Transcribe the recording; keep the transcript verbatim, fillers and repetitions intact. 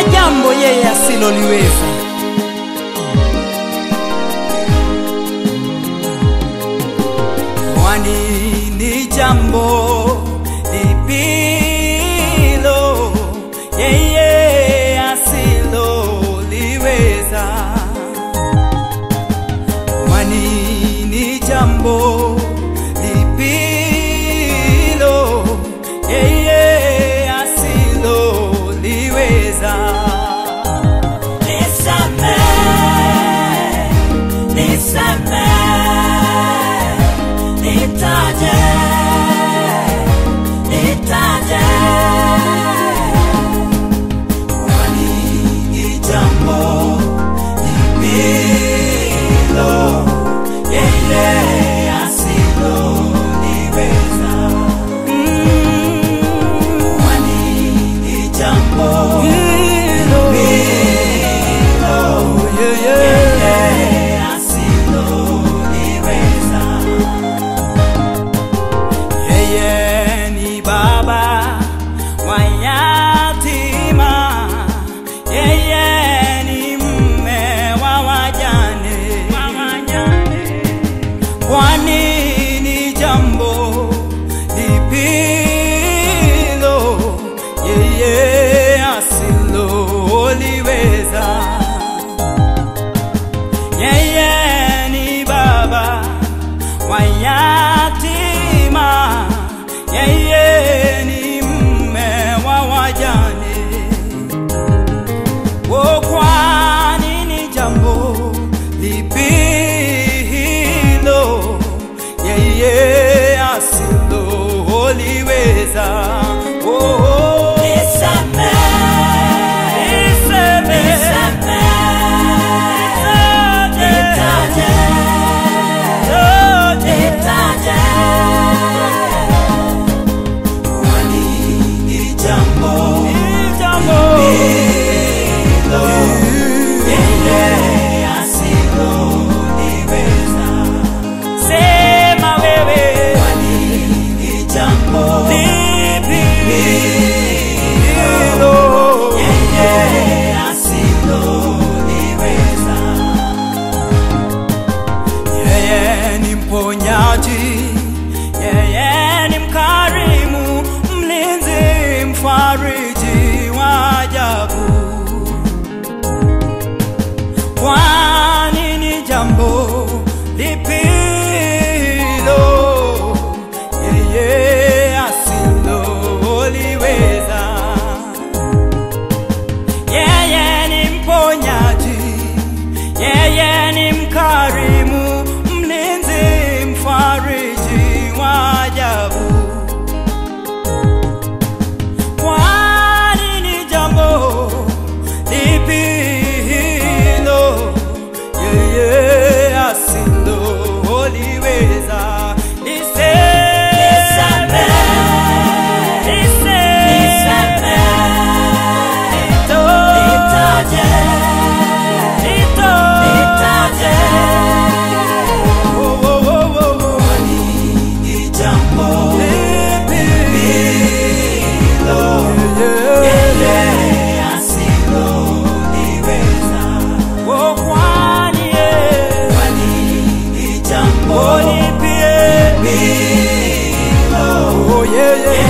jambo yeye asiloliweza. Kwani ni jambo lipilo yeye asiloliweza. Kwani ni jambo lipilo yeye asiloliweza. Nisamehe, nisamehe, nitaje, nitaje. Kwani ni jambo lipilo yeye asiloliweza. Kwani ni jambo lipilo yeye asiloliweza. Yeye ni baba wa yatima, yeye ni mume wa wajane. Kwani ni jambo lipilo yeye asiloliweza. Yeye ni baba wa yatima, yeye ni mume wa wajane. Oh, kwani ni jambo lipi hilo yeye asiloliweza? Oh, oh. Nisamehe, nisamehe, nitaje, nitaje. Kwani ni jambo lipilo yeye asiloliweza. Sema wewe, Kwani ni jambo lipilo yeye asiloliweza. yeye ni mponyaji, yeye ni mkarimu, mlinzi, mfariji wa ajabu. Kwani ni jambo lipilo yeye asiloliweza. Yeye ni mponyaji, yeye ni mkarimu, mlinzi, mfariji wa ajabu. Kwani ni jambo lipi hilo yeye asiloliweza? Niseme, niseme, nito, Nitaje, nito, nitaje. oh, oh, oh, oh, oh. Kwani ni jambo lipilo yeye asiloliweza. Oh, kwani yeye, Kwani ni jambo oh, nipie, lipilo oh, yeye